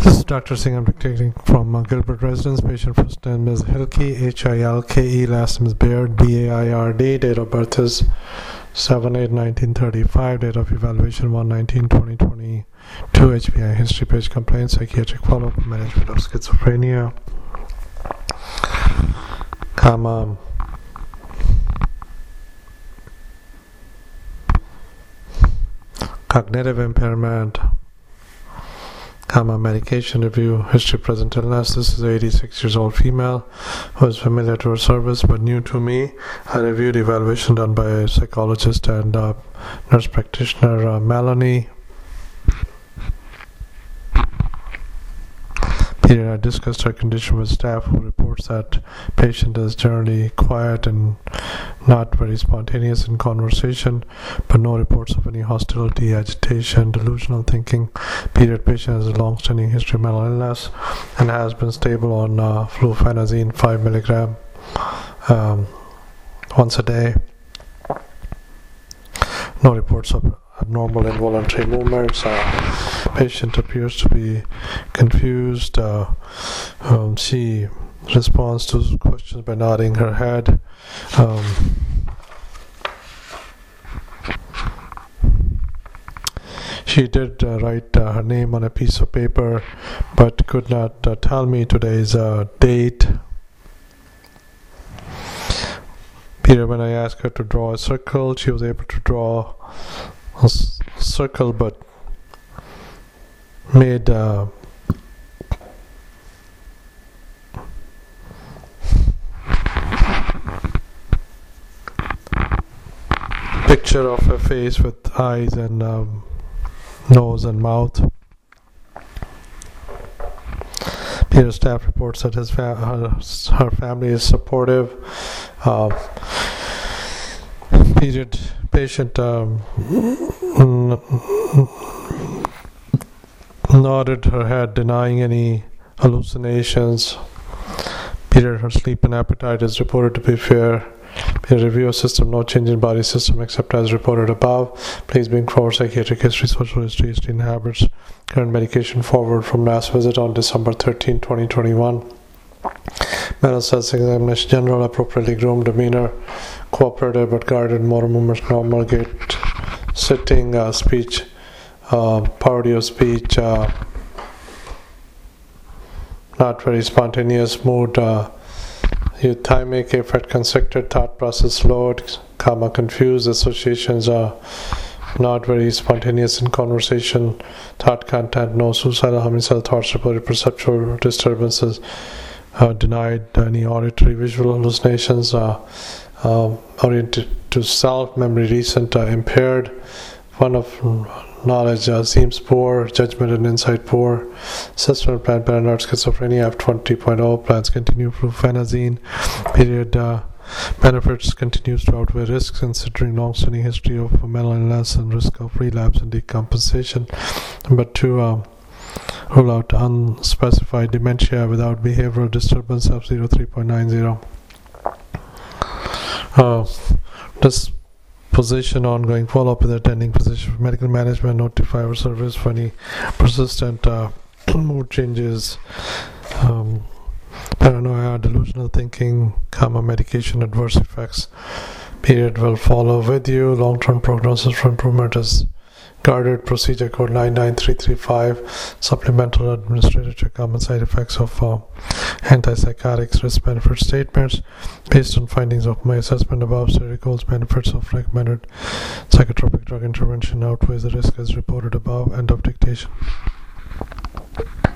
This is Dr. Singh. I'm dictating from Gilbert Residence. Patient first name is Hilke, Hilke. Last name is Baird, Baird. Date of birth is 7/8/1935. Date of evaluation 1/19/2022. HPI history page complaint, psychiatric follow-up, management of schizophrenia, cognitive impairment, medication review, history present illness. This is an 86 years old female who is familiar to her service but new to me. I reviewed evaluation done by a psychologist and nurse practitioner, Melanie. Here I discussed her condition with staff, who reports that patient is generally quiet and not very spontaneous in conversation, but no reports of any hostility, agitation, delusional thinking. Patient has a long-standing history of mental illness and has been stable on fluphenazine 5 milligram once a day. No reports of abnormal involuntary movements. Patient appears to be confused. She responds to questions by nodding her head. She did write her name on a piece of paper, but could not tell me today's date. When I asked her to draw a circle, she was able to draw a circle, but made picture of a face with eyes and nose and mouth. Peter's staff reports that her family is supportive. Patient nodded her head, denying any hallucinations. Her sleep and appetite is reported to be fair. Review of system, no change in body system except as reported above. Please bring forward psychiatric history, social history, and habits. Current medication forward from last visit on December 13, 2021. Mental status examination, general, appropriately groomed demeanor, cooperative but guarded, motor movements normal, gait, sitting, speech, parody of speech, not very spontaneous mood, euthymic effect, constricted, thought process slowed, confused, associations are not very spontaneous in conversation, thought content, no suicidal, homicidal thoughts reported, perceptual disturbances, denied any auditory visual hallucinations, oriented to self, memory recent, impaired, one of knowledge seems poor, judgment and insight poor, assessment plan paranoid schizophrenia F20.0, plans continue fluphenazine, benefits continues to outweigh risks considering long-standing history of mental illness and risk of relapse and decompensation. Number 2, rule out unspecified dementia without behavioral disturbance of 03.90. This position ongoing follow-up with attending physician for medical management, notify our service for any persistent mood changes, paranoia, delusional thinking, medication adverse effects. Will follow with you. Long-term prognosis for improvement is guarded. Procedure code 99335. Supplemental administrative check common side effects of antipsychotics, risk benefit statements. Based on findings of my assessment above, study goals, benefits of recommended psychotropic drug intervention outweighs the risk as reported above. End of dictation.